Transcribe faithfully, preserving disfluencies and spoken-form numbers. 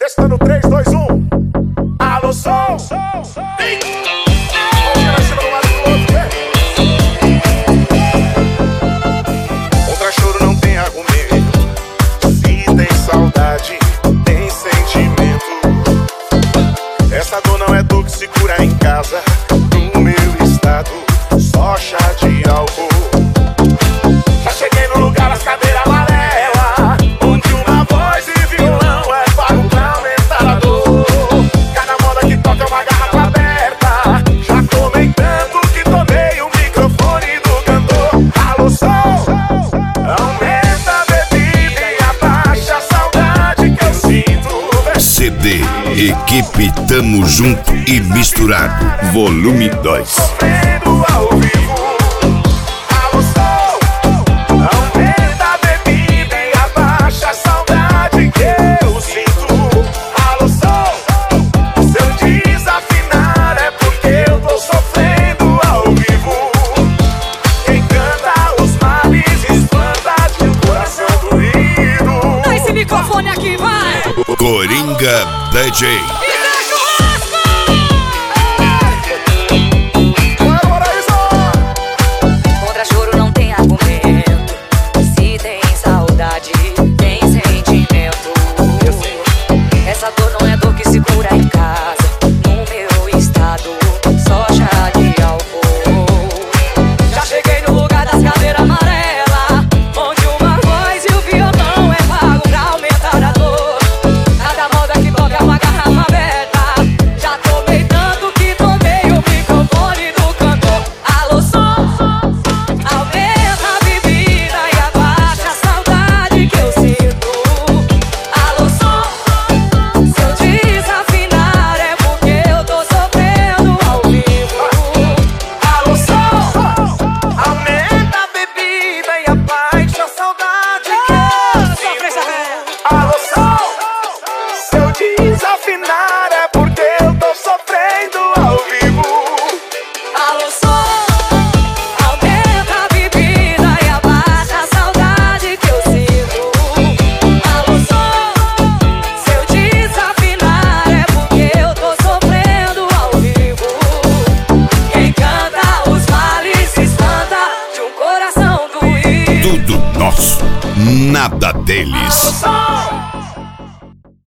Testando três, dois, um. Alô, som. Contra choro não tem argumento. Se tem saudade, tem sentimento. Essa dor não é dor que se cura em casa. No meu estado, só chá de álcool. Já cheguei no lugar das cadeiras amarela, onde uma voz e violão é pago pra aumentar a dor. Cada moda que toca é uma garrafa aberta. Já tomei tanto que tomei o microfone do cantor. Alô, som, aumenta a bebida e abaixa a saudade que eu sinto. C D Equipe Tamo Junto e Misturado, volume dois. Sofrendo ao vivo. Alô, som, aumenta a bebida e abaixa a saudade que eu sinto. Alô, som, se eu desafinar é porque eu tô sofrendo ao vivo. Quem canta os males espanta de um coração doído. Dá esse microfone aqui, vai! Coringa D J. Contra choro não tem argumento. Se tem saudade, tem sentimento. Essa dor não é dor que se cura em casa. No meu estado, só chá de álcool. Já cheguei no lugar das cadeiras amarelas, onde uma voz e o violão é pago pra aumentar a dor. Cada moda que toca é uma garrafa aberta. Já tomei tanto que tomei o microfone do cantor. Alô, som, aumenta a bebida e abaixa a saudade que eu sinto. Alô, som, se eu desafinar é porque eu tô sofrendo ao vivo. Alô, som, aumenta a bebida e abaixa a saudade que eu sinto. Alô, som, se eu desafinar é porque eu tô sofrendo ao vivo. Alô, som, aumenta a bebida e abaixa a saudade que eu sinto. Alô, som, se eu desafinar é porque eu tô sofrendo ao vivo. Quem canta os males se espanta de um coração doído. Tudo nosso, nada deles. Som,